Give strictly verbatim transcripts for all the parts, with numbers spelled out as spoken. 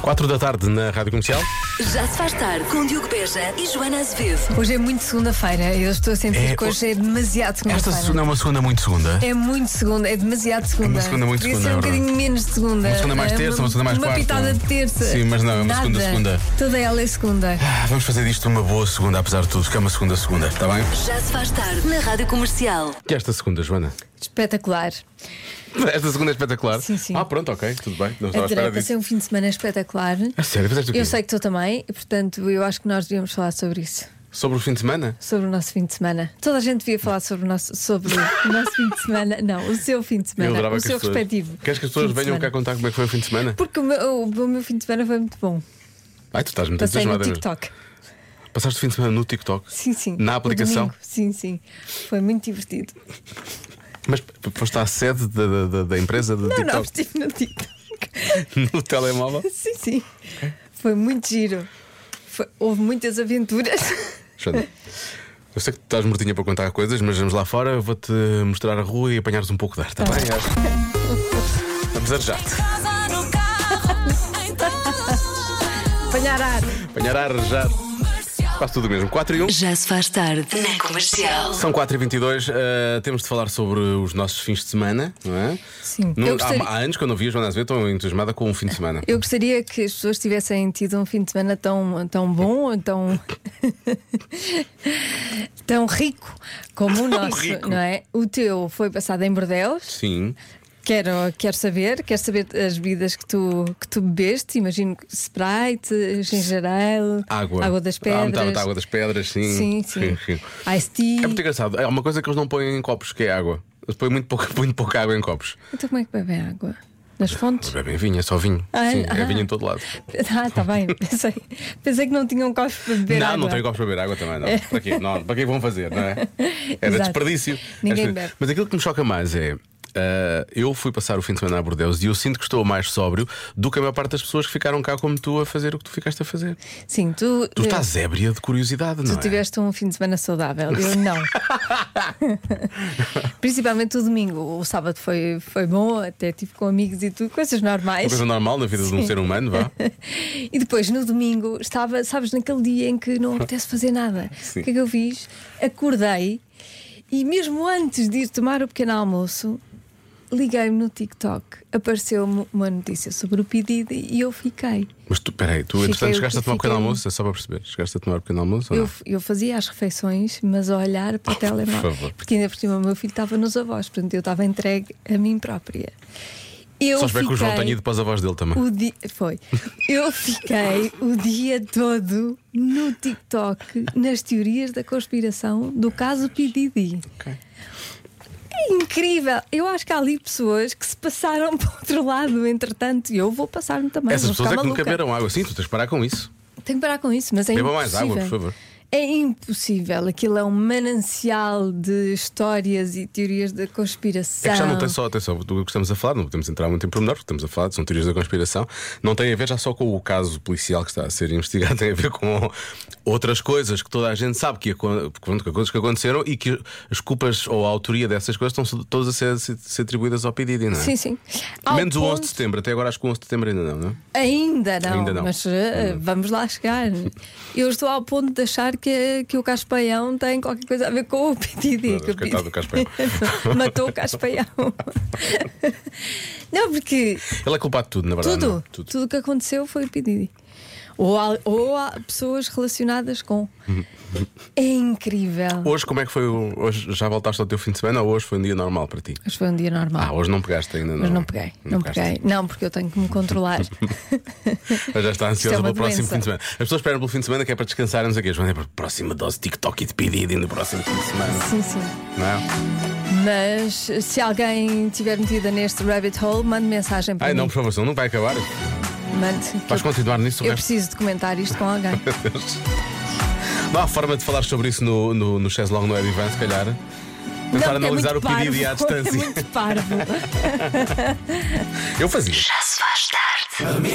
Quatro da tarde na Rádio Comercial. Já se faz tarde com Diogo Beja e Joana Azevedo. Hoje é muito segunda-feira. Eu estou a sentir É, que hoje é demasiado Esta segunda-feira. segunda é uma segunda muito segunda. É muito segunda, é demasiado segunda. É uma segunda muito Podia segunda, ser um é verdade. bocadinho menos de segunda. Uma segunda mais É terça, uma segunda mais Uma quarta. pitada de terça. Sim, mas não, é uma Nada. segunda, segunda. Toda ela é segunda. Ah, vamos fazer disto uma boa segunda, apesar de tudo, que é uma segunda segunda, está bem? Já se faz tarde na Rádio Comercial. E esta segunda, Joana? Espetacular. Esta segunda é espetacular. Sim, sim. Ah, pronto, ok, tudo bem. Não estava à espera Adorei, passei disso. um fim de semana espetacular. A sério, fizeste o quê? Eu sei que tu também, e portanto eu acho que nós devíamos falar sobre isso. Sobre o fim de semana? Sobre o nosso fim de semana. Toda a gente devia falar sobre o nosso, sobre o nosso fim de semana. Não, o seu fim de Eu semana. adorava O que seu as pessoas... respectivo. Queres que as pessoas fim de venham cá semana. contar como é que foi o fim de semana? Porque o meu, o, o meu fim de semana foi muito bom. Ai, tu estás muito Passei no entusiasmada. TikTok. Passaste o fim de semana no TikTok? Sim, sim. Na No aplicação? domingo. Sim, sim. Foi muito divertido. Mas foste à sede da, da, da- da empresa do Não, não, TikTok? estive no TikTok. No telemóvel? Sim, sim. Foi muito giro. Foi- houve muitas aventuras. Joana, eu sei que tu estás mortinha para contar coisas, mas vamos lá fora, eu vou-te mostrar a rua e apanhares um pouco de ar, está Tá bem? bem. Acho. Vamos arejar-te. Apanhar ar. Apanhar ar, arejar. Quase tudo mesmo. quatro e um. Já se faz tarde na Comercial. São quatro e vinte e dois. Uh, temos de falar sobre os nossos fins de semana, não é? Sim. Não- Eu há, gostaria- há anos que eu não via a Joana Azevedo tão entusiasmada com um fim de semana. Eu gostaria que as pessoas tivessem tido um fim de semana tão, tão bom, tão, tão rico como o nosso, rico. não é? O teu foi passado em Bordeaux. Sim. Quero, quero saber, quero saber as bebidas que tu, que tu bebeste. Imagino que Sprite, ginger ale, Água. água das Ah, muita- pedras. muita água das pedras, sim. Sim, sim. sim. Iced tea. É muito engraçado. É uma coisa que eles não põem em copos, que é água. Eles põem muito pouca, muito pouca água em copos. Então como é que bebem água? Nas fontes? Bebem vinho, é só vinho. Ah, Sim, é ah. vinho em todo lado. Ah, está bem. Pensei, pensei que não tinham copos para beber não, água. não tem copos para beber água também, não. Para quê? Não, para que vão fazer, não é? Era Exato. desperdício. Ninguém Mas- bebe. Mas aquilo que me choca mais é. ah, eu fui passar o fim de semana a Bordeaux e eu sinto que estou mais sóbrio do que a maior parte das pessoas que ficaram cá como tu a fazer o que tu ficaste a fazer. Sim, tu, Tu estás ébria de curiosidade, não tu é? tiveste um fim de semana saudável. Eu não. Principalmente o domingo. O sábado foi, foi bom, até estive com amigos e tudo, coisas Uma normais. coisa normal na vida de um Sim. ser humano, vá. E depois no domingo estava, sabes, naquele dia em que não apetece fazer nada. Sim. O que é que eu fiz? Acordei e mesmo antes de ir tomar o pequeno almoço, liguei-me no TikTok. Apareceu-me uma notícia sobre o pedido e eu fiquei. Mas tu, peraí, tu Fiquei- entretanto chegaste a tomar um pequeno fiquei- almoço, é só para perceber. Chegaste a tomar um pequeno almoço ou Eu, não? eu fazia as refeições, mas a olhar para o telemóvel. favor. Porque ainda por cima o meu filho estava nos avós, portanto eu estava entregue a mim própria. Eu Só espero que o João fiquei tenha ido para os avós dele também. o di... Foi. Eu fiquei o dia todo no TikTok nas teorias da conspiração do caso P. Diddy. Ok. É incrível. Eu acho que há ali pessoas que se passaram para o outro lado, entretanto, e eu vou passar-me também. Essas vou pessoas é ficar que nunca maluca. beberam água. Sim, tu tens de parar com isso. Tenho que parar com isso, mas é Beba impossível. mais água, por favor. É impossível. Aquilo é um manancial de histórias e teorias da conspiração. É que já não tem só, atenção, do que estamos a falar, não podemos entrar muito em pormenor, porque estamos a falar, são teorias da conspiração, não tem a ver já só com o caso policial que está a ser investigado, tem a ver com outras coisas que toda a gente sabe que, acon- que coisas que aconteceram e que as culpas ou a autoria dessas coisas estão todas a ser, ser, ser atribuídas ao P. Diddy, não é? Sim, sim. Ao Menos o onze ponto- de setembro, até agora acho que o onze de setembro ainda não, não é? Ainda não, Ainda não. mas uh, vamos lá chegar. Eu estou ao ponto de achar que, que o Caspaião tem qualquer coisa a ver com o P. Diddy. Meu que Deus, o coitado do Caspaião. Matou o Caspaião. Não, porque Ele é culpado de tudo, na verdade. tudo, não? tudo o que aconteceu foi o P. Diddy. Ou há, ou há pessoas relacionadas com. É incrível. Hoje, como é que foi? O, hoje já voltaste ao teu fim de semana ou hoje foi um dia normal para ti? Mas foi um dia normal. Ah, hoje não pegaste ainda, não? Mas não peguei, não, pegaste. peguei. Não, porque eu tenho que me controlar. Mas já está ansiosa Isto é uma pelo próximo doença. fim de semana. As pessoas esperam pelo fim de semana que é para descansar, não sei o quê. Joana, é para a próxima dose de TikTok e de P. Diddy no próximo fim de semana. Sim, sim. Não é? Mas se alguém estiver metida neste rabbit hole, mande mensagem para Ai, mim. não, por favor, senão não vai acabar. Mande. Vais continuar nisso o Eu resto? preciso de comentar isto com alguém. Meu Deus. Não há forma de falar sobre isso no, no, no Chess Long no Edivan, se calhar. Tentar Não, analisar é o muito P. Diddy à parvo, distância. É muito parvo. Eu fazia. Já se faz tarde.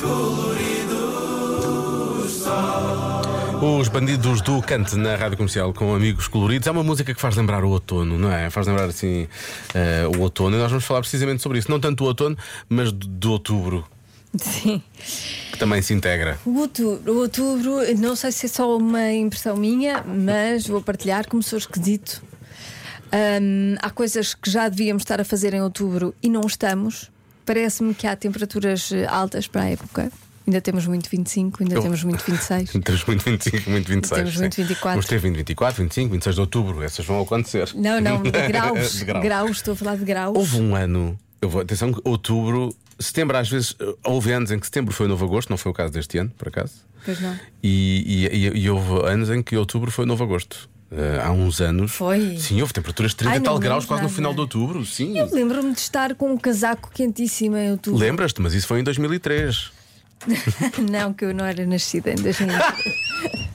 Os Bandidos do Cante na Rádio Comercial com Amigos Coloridos. É uma música que faz lembrar o outono, não é? Faz lembrar assim eh, o outono. E nós vamos falar precisamente sobre isso. Não tanto do outono, mas de, de outubro. Sim. que também se integra. O outubro, o outubro, não sei se é só uma impressão minha, mas vou partilhar, começou esquisito. Hum, há coisas que já devíamos estar a fazer em outubro e não estamos. Parece-me que há temperaturas altas para a época. Ainda temos muito vinte e cinco, ainda Eu... temos muito vinte e seis. Temos muito vinte e cinco, muito vinte e seis. Temos muito vinte e quatro. Vamos ter vinte e quatro, vinte e cinco, vinte e seis de outubro. Essas vão acontecer. Não, não, de graus. De graus. Graus, estou a falar de graus. Houve um ano, eu vou, atenção, que outubro, setembro, às vezes, houve anos em que setembro foi novo agosto, não foi o caso deste ano, por acaso. Pois não. E, e, e, e houve anos em que outubro foi novo agosto. Uh, há uns anos. Foi. Sim, houve temperaturas de trinta Ai, e tal não graus lembro quase no nada. final de outubro. Sim. Eu lembro-me de estar com um casaco quentíssimo em outubro. Lembras-te, mas isso foi em dois mil e três. Não, que eu não era nascida em dois mil e três.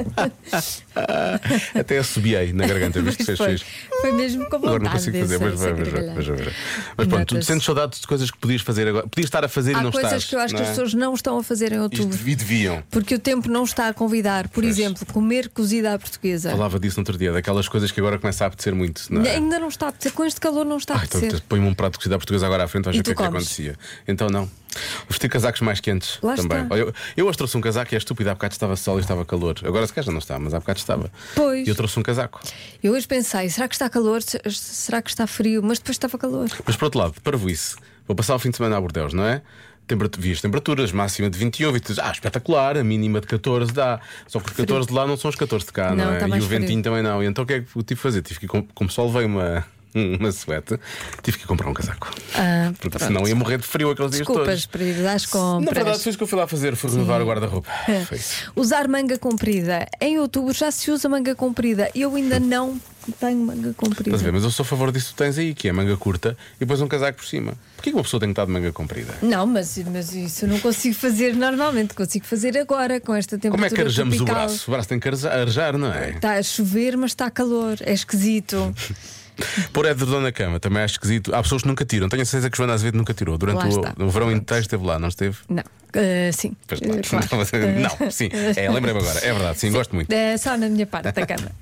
Até assobiei na garganta, viste que fez foi, fixe. foi mesmo com vontade. Agora não consigo fazer, mas vai, mas vai, mas vai. Mas pronto, tu Nota-se. sentes saudades de coisas que podias fazer agora. Podias estar a fazer Há e não coisas estás. que eu acho que não as é? pessoas não estão a fazer em outubro. Isto- E deviam. Porque o tempo não está a convidar. Por Pois. exemplo, comer cozida à portuguesa. Falava disso no outro dia, daquelas coisas que agora começa a apetecer muito. Não é? Ainda não está a apetecer. Com este calor não está a Ah, então apetecer. põe-me um prato de cozida portuguesa agora à frente, vais E ver o que é tu que comes? acontecia. Então não. Vestir casacos mais quentes Lá também. está. Olha, Eu, eu hoje trouxe um casaco e é estúpido, há bocado estava sol e estava calor. Agora se calhar já não está, mas há bocado estava. Pois. E eu trouxe um casaco. Eu hoje pensei, será que está calor? Se- Será que está frio? Mas depois estava calor. Mas por outro lado, para isso, vou passar o fim de semana a Bordeus, não é? Temperatura, vi as temperaturas, máxima de vinte e um, e tu dizes, ah, espetacular, a mínima de catorze dá. Só que os catorze de lá não são os catorze de cá, não, Não, é? está E mais o ventinho frio. também não. E então o que é que eu tive que fazer? Tive que ir, com- como só levei uma, uma suéte, tive que ir comprar um casaco. Ah, Porque pronto. senão ia morrer de frio aqueles dias Desculpas todos. para ir às compras. Na verdade, foi isso que eu fui lá fazer, fui renovar o guarda-roupa. Foi isso. Usar manga comprida. Em outubro já se usa manga comprida. Eu ainda não tenho manga comprida. Estás a ver? Mas eu sou a favor disso que tu tens aí, que é manga curta e depois um casaco por cima. Porquê que uma pessoa tem que estar de manga comprida? Não, mas, mas isso eu não consigo fazer normalmente. Consigo fazer agora com esta temperatura. Como é que arejamos o tropical. braço? O braço tem que arejar, arejar, não é? Está a chover, mas está calor. É esquisito. Pôr edredom na cama também acho esquisito. Há pessoas que nunca tiram. Tenho a certeza que Joana Azevedo nunca tirou. Durante Lá está. o, o verão inteiro esteve lá, não esteve? Não. Ah, sim. Pois claro. Ah, claro. Não, sim. É, lembrei-me agora. É verdade, sim, gosto muito. É só na minha parte da cama.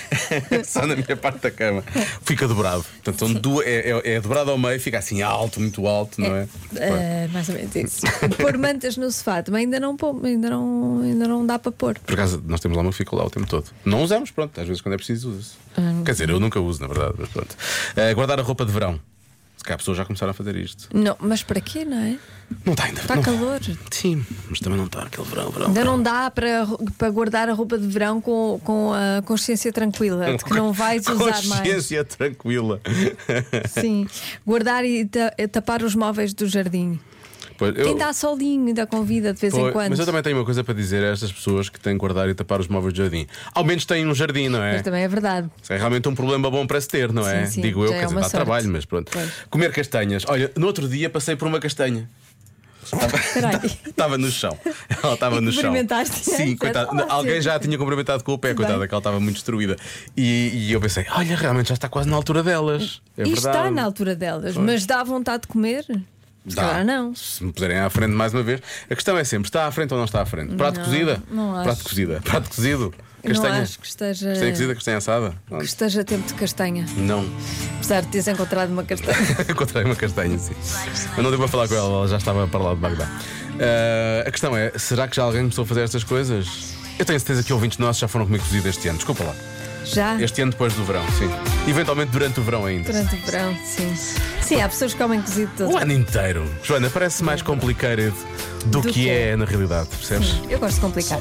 Só na minha parte da cama. Fica dobrado. Portanto, são du- é, é, é dobrado ao meio, fica assim alto, muito alto, não é? Ah, mais ou menos isso. Pôr mantas no sofá também ainda não, pô- ainda não, ainda não dá para pôr. Por acaso, nós temos lá uma que fica lá o tempo todo. Não usamos, pronto, às vezes quando é preciso usa-se. Ah, Quer dizer, eu nunca uso, na verdade, mas pronto. Eh, guardar a roupa de verão. Se calhar pessoas já começaram a fazer isto. Não, mas para quê, não é? Não está ainda. Está não. calor. Sim, mas também não está aquele verão, verão. Ainda verão. não dá para, para guardar a roupa de verão com, com a consciência tranquila de que não vais usar mais. Consciência tranquila. Sim, guardar e ta- tapar os móveis do jardim. Pois, eu- Quem dá solinho ainda convida de vez pois, em quando. mas eu também tenho uma coisa para dizer a estas pessoas que têm que guardar e tapar os móveis de jardim. Ao menos têm um jardim, não é? Mas também é verdade. Isso é realmente um problema bom para se ter, não é? Sim, sim, Digo eu, já quer é dizer, uma dá sorte. trabalho, mas pronto. Pois. Comer castanhas. Olha, no outro dia passei por uma castanha. Espera aí. Estava no chão. Ela estava E no chão. cumprimentaste Sim, antes? coitada. Olá, Alguém sim. já a tinha cumprimentado com o pé, Tudo coitada, bem. que ela estava muito destruída. E, e eu pensei, olha, realmente já está quase na altura delas. É E verdade. está na altura delas, Pois. mas dá vontade de comer? Se Dá. calhar não. Se me puserem à frente mais uma vez. A questão é sempre: está à frente ou não está à frente? Prato Não, cozida? não acho. Prato cozida. Prato cozido? Não Castanha? acho que esteja, Castanha cozida, castanha assada? que Pronto. esteja tempo de castanha. Não. Apesar de teres encontrado uma castanha. Encontrei uma castanha, sim. Eu não devo falar com ela, ela já estava para lá de Bagdá. Ah, a questão é: será que já alguém começou a fazer estas coisas? Eu tenho certeza que ouvintes nossos já foram comigo cozidos este ano. Desculpa lá. Já? Este ano depois do verão, sim. Eventualmente durante o verão ainda. Durante o verão, sim. Sim, há pessoas que comem cozido todo. O ano inteiro. Joana, parece mais complicated do, Do que que é é. na realidade, percebes? Eu gosto de complicar.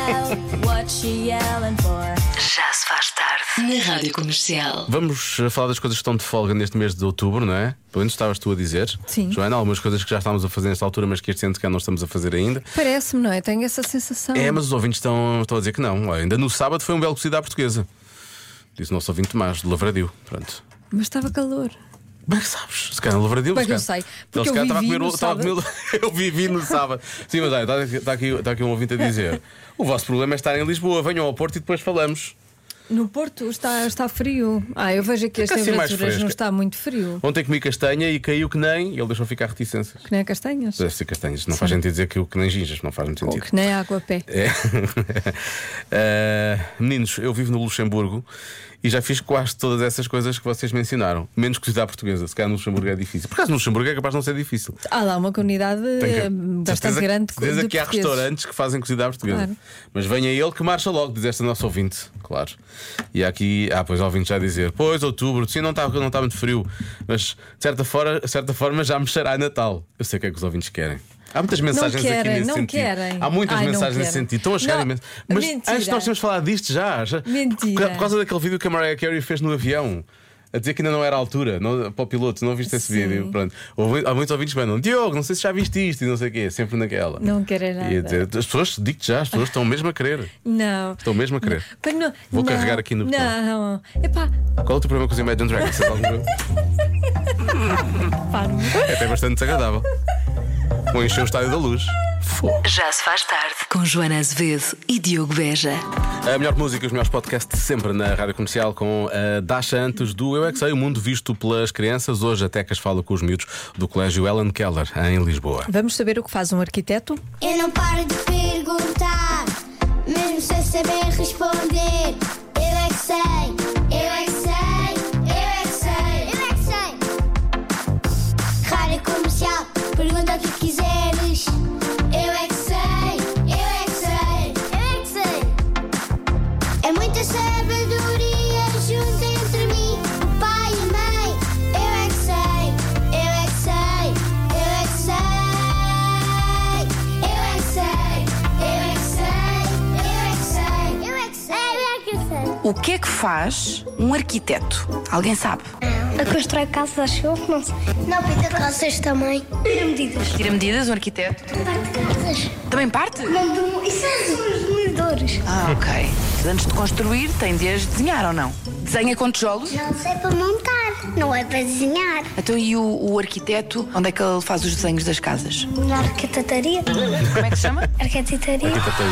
Já se faz tarde. Na Rádio Comercial. Vamos eh, falar das coisas que estão de folga neste mês de outubro, não é? Pelo menos estavas tu a dizer. Sim. Joana, algumas coisas que já estávamos a fazer nesta altura, mas que este ano sequer não estamos a fazer ainda. Parece-me, não é? Tenho essa sensação. É, mas os ouvintes estão, estão a dizer que não. Olha, ainda no sábado foi um belo cozido à portuguesa. Disse o nosso ouvinte Tomás, de Lavradio. Pronto. Mas estava calor. Bem que sabes, se calhar no Lavradio. Bem se que eu calhar- sei, porque Ele se eu calhar estava a vivi comer no o- estava a comer o- Eu vivi no sábado. Sim, mas olha, está, aqui- está, aqui, está aqui um ouvinte a dizer: o vosso problema é estar em Lisboa, venham ao Porto e depois falamos. No Porto está, está frio. Ah, eu vejo aqui as Fica assim mais temperaturas, não fresca. está muito frio. Ontem comi castanha e caiu que nem. E ele deixou ficar reticências. Que nem a castanhas. Deve ser castanhas. Não faz sentido dizer que o que nem ginjas, não faz muito Ou sentido. que nem água a pé. É. Eh, meninos, eu vivo no Luxemburgo E já fiz quase todas essas coisas que vocês mencionaram. Menos cozida à portuguesa. Se calhar no Luxemburgo é difícil. Por acaso no Luxemburgo é capaz de não ser difícil. Há lá uma comunidade Que, bastante grande. Certeza que há restaurantes que fazem cozida à portuguesa. Claro. Mas venha ele que marcha logo, diz esta nossa ouvinte. Claro. E há aqui, ah, pois ouvinte já a dizer: pois, outubro, sim, não está não tá muito frio. Mas de certa, forma, de certa forma já me cheira a Natal. Eu sei o que é que os ouvintes querem. Há muitas mensagens querem, aqui nesse não sentido. Querem. Há muitas Ai, mensagens nesse sentido. Estão a chegar não, imenso. Mas mentira. antes nós tínhamos falado disto já. já Mentira. Por causa daquele vídeo que a Mariah Carey fez no avião. A dizer que ainda não era a altura não, para o piloto, não viste esse Sim. vídeo? Pronto. Houve, há muitos ouvintes que mandam: Diogo, não sei se já viste isto e não sei o quê, sempre naquela. Não querem nada. E a dizer, as pessoas, digo-te já, as pessoas estão mesmo a querer. Não. Estão mesmo a querer. Não, não, Vou não, carregar aqui no botão. Não, epá, Qual é o teu problema com os Imagine Dragons? Sabes algum problema? pá-me. É até bastante desagradável. Vou encher o estádio da luz. Já se faz tarde com Joana Azevedo e Diogo Beja. A melhor música, os melhores podcasts sempre na Rádio Comercial com a Dasha Antos do Eu É Que Sei, o mundo visto pelas crianças. Hoje a Tecas fala com os miúdos do Colégio Ellen Keller, em Lisboa. Vamos saber o que faz um arquiteto? Eu não paro de perguntar, mesmo sem saber responder. Eu é que sei, eu é que sei, eu é que sei, eu é que sei. Rádio Comercial, pergunta o que quiseres. Eu é que sei, eu é que sei, eu é que sei. É muita sabedoria junto entre mim, o pai e a mãe. Eu é que sei, eu é que sei, eu é que sei. Eu é que sei, eu é que sei, eu é que sei. Eu é que sei, eu é que sei. O que é que faz um arquiteto? Alguém sabe? A constrói casas, acho eu, não sei. Não, pinta casas também. Tira medidas. Tira medidas, um arquiteto? Parte casas. Também parte? Não, isso são os medidores. Ah, ok. Antes de construir, tem de as desenhar ou não? Desenha com tijolos? Não sei para montar, não é para desenhar. Então e o, o arquiteto, onde é que ele faz os desenhos das casas? Na arquitetaria. Como é que se chama? Arquitetaria.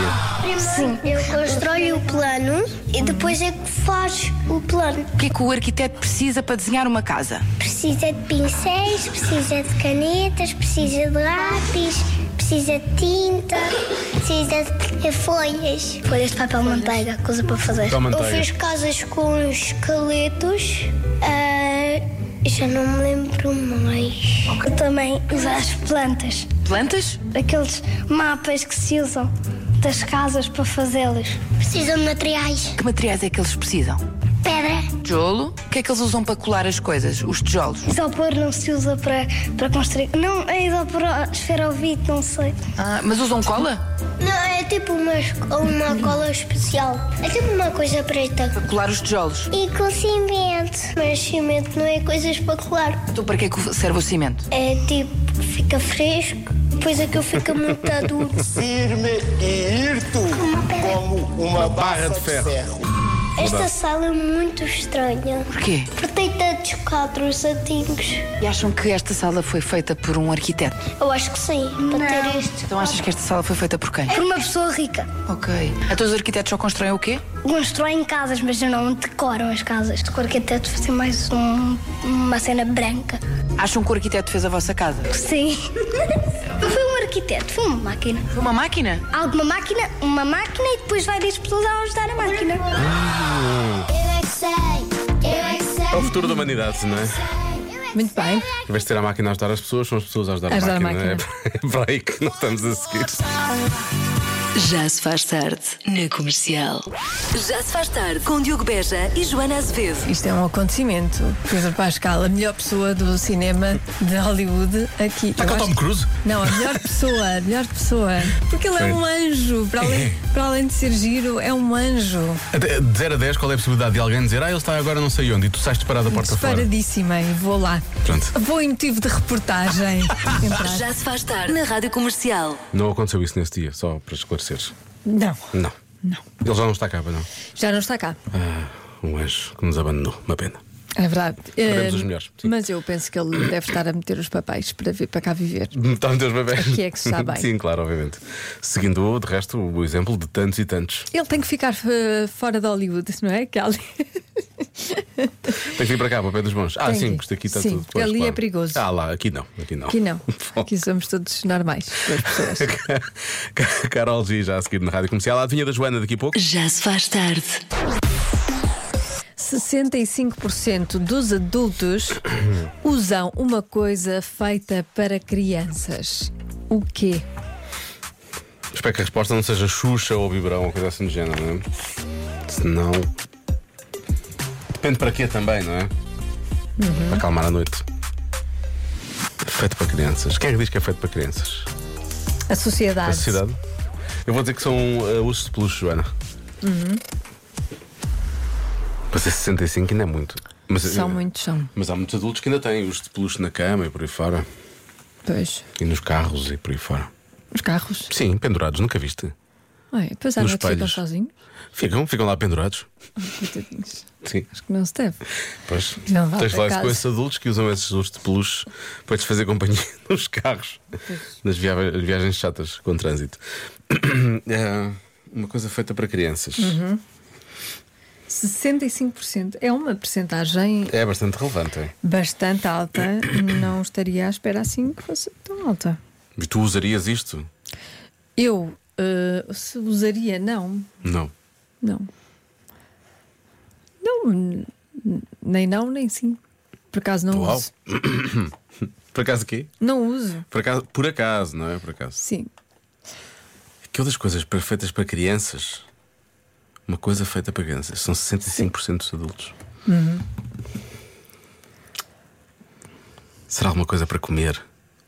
Sim, eu constrói o plano e depois é que faz o plano. O que é que o arquiteto precisa para desenhar uma casa? Precisa de pincéis, precisa de canetas, precisa de lápis, precisa de tinta, precisa de folhas. Folhas de papel manteiga, coisa para fazer. Papel manteiga. Eu fiz casas com esqueletos, ah, já não me lembro mais. Eu também uso as plantas, Plantas? aqueles mapas que se usam das casas para fazê-los. Precisam de materiais. Que materiais é que eles precisam? Pedra. Tijolo? O que é que eles usam para colar as coisas? Os tijolos? Isopor não se usa para, para construir. Não, é isopor esferovite, não sei. Ah, mas usam cola? Não, é tipo uma, uma cola especial. É tipo uma coisa preta. Para colar os tijolos? E com cimento. Mas cimento não é coisas para colar. Então para que é que serve o cimento? É tipo, fica fresco, depois aquilo fica muito duro. Firme e hirto como uma barra de ferro. Esta sala é muito estranha. Porquê? Porque tem tantos quadros antigos. E acham que esta sala foi feita por um arquiteto? Eu acho que sim, para ter este. Então achas que esta sala foi feita por quem? Por uma pessoa rica. Ok. Então os arquitetos só constroem o quê? Constroem casas, mas não decoram as casas. O arquiteto fazia mais um- uma cena branca. Acham que o arquiteto fez a vossa casa? Sim. Não foi um arquiteto, foi uma máquina. Foi uma máquina? Alguma máquina, uma máquina e depois vai das pessoas a ajudar a máquina. Eu é que sei, eu é que sei. É o futuro da humanidade, não é? Muito bem. Em vez de ser a máquina a ajudar as pessoas, são as pessoas a ajudar a, Ajudar a máquina. máquina. É para aí que nós estamos a seguir. Já se faz tarde na Comercial. Já se faz tarde com Diogo Beja e Joana Azevedo. Isto é um acontecimento. Pedro Pascal, a melhor pessoa do cinema de Hollywood aqui. Está Eu com o acho- Tom Cruise? Não, a melhor pessoa, a melhor pessoa. Porque ele é Sim. um anjo. Para além, para além de ser giro, é um anjo. Até de zero a dez, qual é a possibilidade de alguém dizer: ah, ele está agora não sei onde, e tu sais disparado da porta fora? Separadíssima e vou lá. Pronto. Vou em motivo de reportagem. Entrar. Já se faz tarde na Rádio Comercial. Não aconteceu isso nesse dia, só para esclareceres. Não, Não. não. Ele já não está cá, não. Já não está cá. Ah, um anjo que nos abandonou, uma pena. É verdade. Sabemos Eh, os melhores, sim. Mas eu penso que ele deve estar a meter os papéis para vir para cá viver. Está a meter os bebés. Aqui é que se sabe bem. Sim, claro, obviamente. Seguindo, de resto, o exemplo de tantos e tantos. Ele tem que ficar eh, fora de Hollywood, não é? Que ali... Tem que vir para cá, para o pé dos bons. Ah, Tem sim, que- porque aqui está sim, tudo. porque ali é perigoso. Ah, lá, aqui não. Aqui não. Aqui não. Aqui somos todos normais, duas pessoas. Carol G, já a seguir na Rádio Comercial. A adivinha da Joana daqui a pouco. Já se faz tarde. sessenta e cinco por cento dos adultos usam uma coisa feita para crianças. O quê? Espero que a resposta não seja Xuxa ou biberão ou coisa assim do género, não é? Senão. Depende para quê também, não é? Uhum. Para acalmar a noite. Feito para crianças. Quem é que diz que é feito para crianças? A sociedade. A sociedade? Eu vou dizer que são uh, ursos de peluche, Joana. Uhum. Para ser sessenta e cinco ainda é muito. Mas, São muitos, são. Mas há muitos adultos que ainda têm ursos de peluche na cama e por aí fora. Pois. E nos carros e por aí fora. Os carros? Sim, pendurados, nunca viste? Ai, depois à Nos noite ficam espelhos. sozinhos. Ficam, ficam lá pendurados. Ai, coitadinhos. Sim. Acho que não se deve. Pois. Não vá Tens para lá casa. com esses adultos que usam esses ursos de peluche para te fazer companhia nos carros, nas via- viagens chatas com trânsito. É uma coisa feita para crianças. Uhum. sessenta e cinco por cento é uma percentagem É bastante relevante. É? bastante alta. Não estaria à espera assim que fosse tão alta. E tu usarias isto? Eu uh, se usaria, não. Não. Não. Não, n- nem não, nem sim. Por acaso não Uau. uso. Por acaso quê? Não uso, Por acaso, por acaso, não é? Por acaso. sim. Que outras coisas feitas para crianças? Uma coisa feita para crianças. São sessenta e cinco por cento dos adultos. Uhum. Será alguma coisa para comer?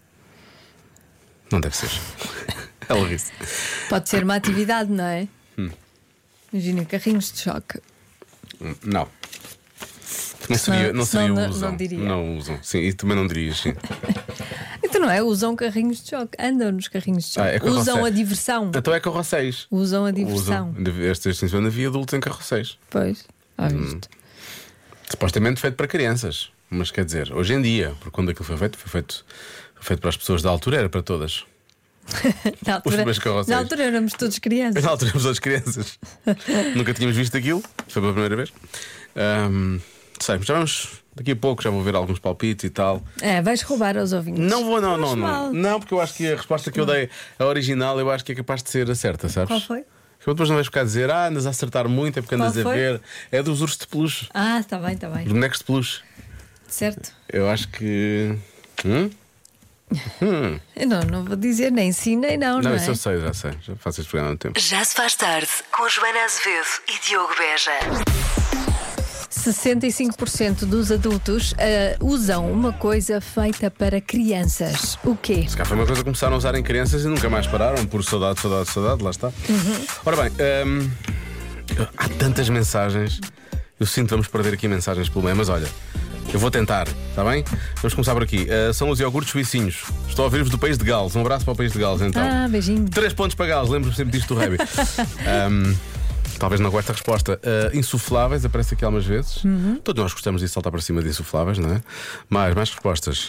Não deve ser. Ela ri-se. Pode ser uma atividade, não é? Hum. Imagina carrinhos de choque. Não. Não seria, não senão seria não- usam. não diria. Não usam. Sim, e também não dirias, sim. Então não é? Usam carrinhos de choque. Andam nos carrinhos de choque. Ah, é carroceis. Usam a diversão. Então é carrocéis. Usam a diversão. Usam. Este este fim de semana havia adultos em carrocéis. Pois. Ah, Hum. visto. Supostamente feito para crianças. Mas quer dizer, hoje em dia, porque quando aquilo foi feito, foi feito, foi feito para as pessoas da altura, era para todas. Na altura, primeiros carrocéis. na altura éramos todos crianças. Na altura éramos todas crianças. Nunca tínhamos visto aquilo. Foi pela primeira vez. Ahm, sei, já vamos. Daqui a pouco já vou ver alguns palpites e tal. É, vais roubar aos ouvintes. Não vou, não, não, Faz não. mal. Não, porque eu acho que a resposta que eu dei, a original, eu acho que é capaz de ser a certa, sabes? Qual foi? Que eu depois não vais ficar a dizer, ah, andas a acertar muito, é porque Qual andas a foi? ver. É dos ursos de peluche, Ah, está bem, está bem. dos bonecos de peluche. Certo? Eu acho que. Hum? Hum. Eu não, não vou dizer nem sim nem não, não, Não, é? isso eu sei, já sei. Já faço este programa há tempo. Já se faz tarde com Joana Azevedo e Diogo Beja. sessenta e cinco por cento dos adultos ah, usam uma coisa feita para crianças. O quê? Se cá foi uma coisa que começaram a usar em crianças e nunca mais pararam, por saudade, saudade, saudade, lá está. Uhum. Ora bem, hum, há tantas mensagens. Eu sinto que vamos perder aqui mensagens pelo meio, mas olha, eu vou tentar, está bem? Vamos começar por aqui. Uh, são os iogurtes suicinhos. Estou a ouvir-vos do país de Gales. Um abraço para o país de Gales, então. Ah, beijinho. Três pontos para Gales, lembro-me sempre disto do Rebi. um, Talvez não com esta resposta. Uh, insufláveis, aparece aqui algumas vezes. Uhum. Todos nós gostamos de saltar para cima de insufláveis, não é? Mais, mais respostas.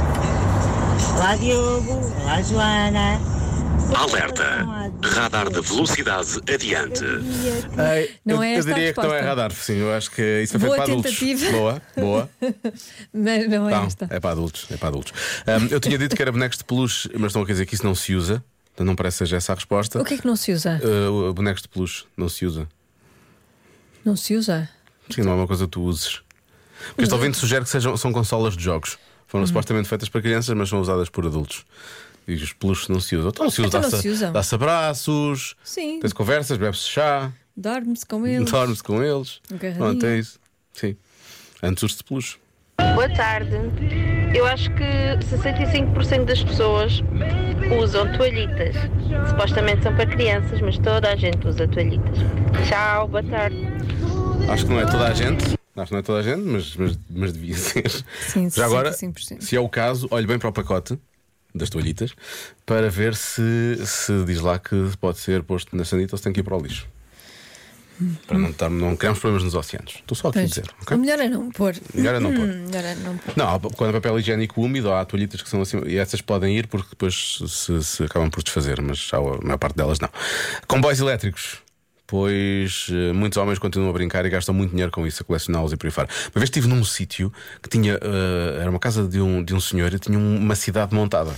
Olá Diogo, olá Joana. Alerta. Radar de velocidade adiante. Ai, Não eu, é eu esta a diria que não é resposta. radar, sim. Eu acho que isso foi Boa feito para adultos. tentativa. Boa, boa. Mas não é Não, esta. é para adultos, é para adultos. Um, eu tinha dito que era bonecos de peluche, mas estão a dizer que isso não se usa. Então não parece que seja essa a resposta. O que é que não se usa? Uh, bonecos de peluche não se usa. Não se usa? Sim, não é uma coisa que tu uses. Porque este ouvinte sugere que sejam, são consolas de jogos. Foram Uhum. supostamente feitas para crianças, mas são usadas por adultos. E os peluches não se usam. Então não se usa, Então não dá-se se usam. dá-se abraços, Sim. tem-se conversas, bebe-se chá, Dorme-se com eles. dorme-se com eles. Agarradinho. Pronto, é isso. Sim. Antes os de peluche. Boa tarde. Eu acho que sessenta e cinco por cento das pessoas usam toalhitas. Supostamente são para crianças, mas toda a gente usa toalhitas. Tchau, boa tarde. Acho que não é toda a gente. Acho que não é toda a gente, mas, mas, mas devia ser. Sim, Já agora, sessenta e cinco por cento. se é o caso, olhe bem para o pacote das toalhitas para ver se, se diz lá que pode ser posto na sanita ou se tem que ir para o lixo. Para não, estar, não criarmos problemas nos oceanos. Estou só aqui a Pois. dizer. ok? O melhor é não pôr. Melhor é não pôr. Hum, melhor é não pôr. Não, quando é papel higiênico úmido, há toalhitas que são assim, e essas podem ir porque depois se, se acabam por desfazer, mas a maior parte delas não. Comboios elétricos. Pois eh, muitos homens continuam a brincar e gastam muito dinheiro com isso, a colecioná-los e por aí fora. Uma vez estive num sítio que tinha, eh, era uma casa de um, de um senhor e tinha uma cidade montada.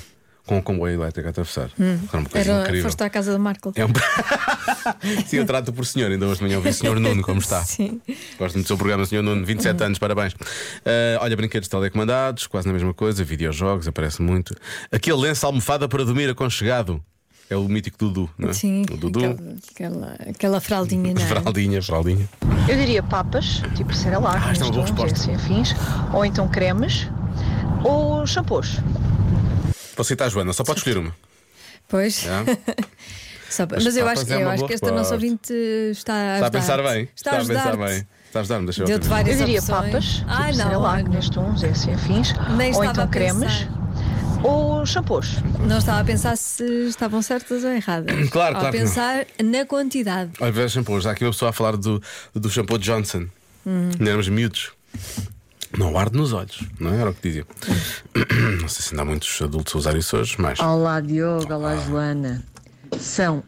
com um comboio elétrico a atravessar. Hum. Era uma coisa Era, incrível. foste à casa do Marco. É um... Sim, eu trato por senhor. Ainda hoje de manhã ouvi o senhor Nuno, como está? Sim. Gosto muito do seu programa, senhor Nuno. vinte e sete anos, parabéns. Uh, olha, brinquedos telecomandados, quase na mesma coisa. Videojogos, aparece muito. Aquele lenço almofada para dormir aconchegado. É o mítico Dudu, não é? Sim, o Dudu. Aquela, aquela, aquela fraldinha, não é? Fraldinha, fraldinha. Eu diria papas, tipo Cerelac, Ah, esta é uma boa resposta. e afins, ou então cremes, ou shampoos. Vou citar a Joana, só pode escolher uma. Pois. É? Só- As mas eu papas acho, é eu uma acho boa que esta resposta. nossa ouvinte está a Está a pensar ajudar-te. bem. Está a pensar ajudar-te. bem. Está a ajudar-me, deixa eu Deu-te ver. várias Eu diria opções. papas, Ai, tipo não, Cerelac, olha. Nestuns e afins, Nem ou estava então a cremes, pensar. ou shampoos. Não estava a pensar se estavam certas ou erradas. Claro, Estava claro a que não. pensar na quantidade. Olha, veja shampoos. Há aqui uma pessoa a falar do, do shampoo Johnson. Hum. Ainda éramos miúdos. Não arde nos olhos, não é? Era o que dizia. Não sei se ainda há muitos adultos a usar isso hoje, mas. Olá Diogo, olá Joana. São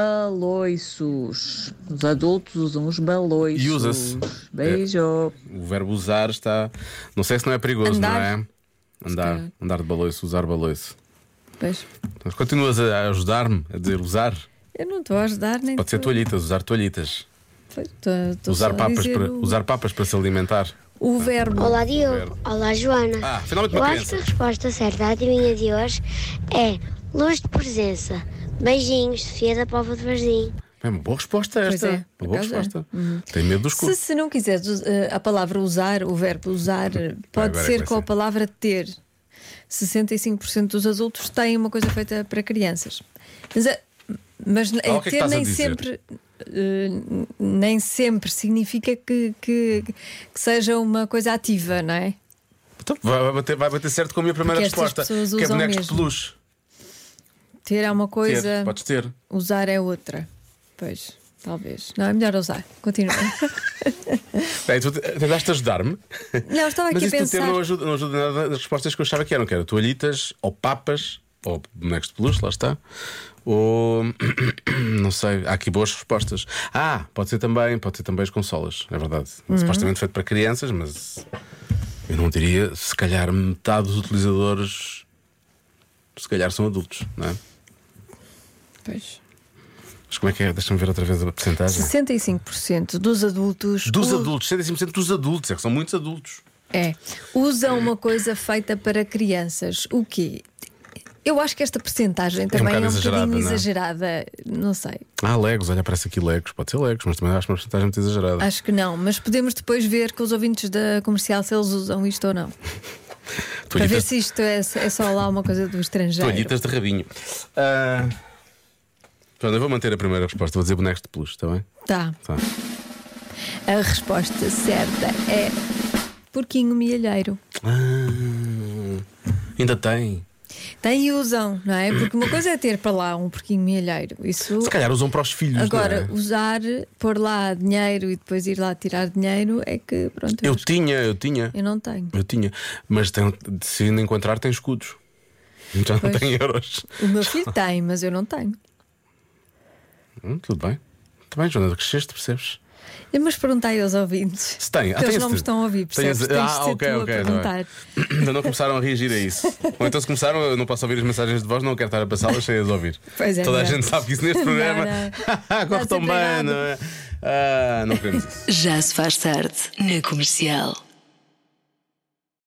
baloiços. Os adultos usam os baloiços. E usa-se. Beijo. O verbo usar está. Não sei se não é perigoso, Andar. não é? Andar. Andar de baloiço, usar baloiço. Pois. Mas continuas a ajudar-me a dizer usar? Eu não estou a ajudar nem. Pode ser estou- toalhitas, usar toalhitas. Pois, estou- estou Usar só a papas, dizer para, o- usar papas para se alimentar. O verbo. Olá Diogo, Verbo. olá Joana. Ah, finalmente Eu uma acho que criança. a resposta certa à adivinha de hoje é luz de presença. Beijinhos, Sofia da Póvoa de Varzim. É uma boa resposta Pois esta. é, por uma boa acaso é. resposta. Tem medo do escuro. Se, se não quiseres uh, a palavra usar, o verbo usar, uh, pode agora é ser que com vai a palavra ter. sessenta e cinco por cento dos adultos têm uma coisa feita para crianças. Mas, a- mas Ah, é o que é que ter estás a nem dizer? sempre. uh, nem sempre significa que, que, que seja uma coisa ativa, não é? Então, vai, bater, vai bater certo com a minha primeira Porque estas resposta. pessoas Que é usam bonecos de mesmo. peluche. Ter é uma coisa, Ter, podes ter. usar é outra. Pois, talvez. Não, é melhor usar. Continua. Bem, tu tentaste ajudar-me. Não, estava Mas aqui a isso do pensar. ter não ajuda, não ajuda nada nas respostas que eu achava que eram, que era toalhitas, ou papas, ou bonecos de peluche, lá está. Ou não sei, há aqui boas respostas. Ah, pode ser também, pode ser também as consolas, é verdade. Uhum. Supostamente feito para crianças, mas eu não diria, se calhar metade dos utilizadores se calhar são adultos, não é? Pois. Mas como é que é? Deixa-me ver outra vez a porcentagem. sessenta e cinco por cento dos adultos Dos u- adultos, sessenta e cinco por cento dos adultos, é que são muitos adultos. é, usam uma coisa feita para crianças. O quê? Eu acho que esta percentagem também é um, bocado exagerada, bocadinho não é? exagerada. Não sei. Ah, Legos, olha, parece aqui Legos, pode ser Legos, mas também acho uma porcentagem muito exagerada. Acho que não, mas podemos depois ver com os ouvintes da comercial se eles usam isto ou não. Para ver Toalhitas, se isto é, é só lá uma coisa do estrangeiro. toalhitas de rabinho. Ah, pronto, eu vou manter a primeira resposta, vou dizer bonecos de peluche, está bem? Tá. Tá. A resposta certa é porquinho mielheiro. Ah, ainda tem. Tem e usam, não é? Porque uma coisa é ter para lá um porquinho mielheiro. Isso. Se calhar usam para os filhos. Agora, não é? usar, pôr lá dinheiro e depois ir lá tirar dinheiro é que pronto. Eu acho que tinha, eu tinha. eu não tenho. Eu tinha. Mas tem, se ainda encontrar, tem escudos. Já não Pois. tem euros. O meu filho tem, mas eu não tenho. Hum, tudo bem. Está bem, Joana, cresceste, percebes? Eu mas perguntei aos ouvintes. Se tem, ah, que tem eles não esse- me estão a ouvir, tem percebes? esse- Tens de ah, ser ok, tu ok, a tá perguntar. Ainda não começaram a reagir a isso. Ou então se começaram, eu não posso ouvir as mensagens de voz, não quero estar a passá-las sem as ouvir. Pois é, Toda a não. gente sabe que isso neste programa Não, corre Está tão sempre bem, errado. não é? Ah, não queremos isso. Já se faz tarde na comercial.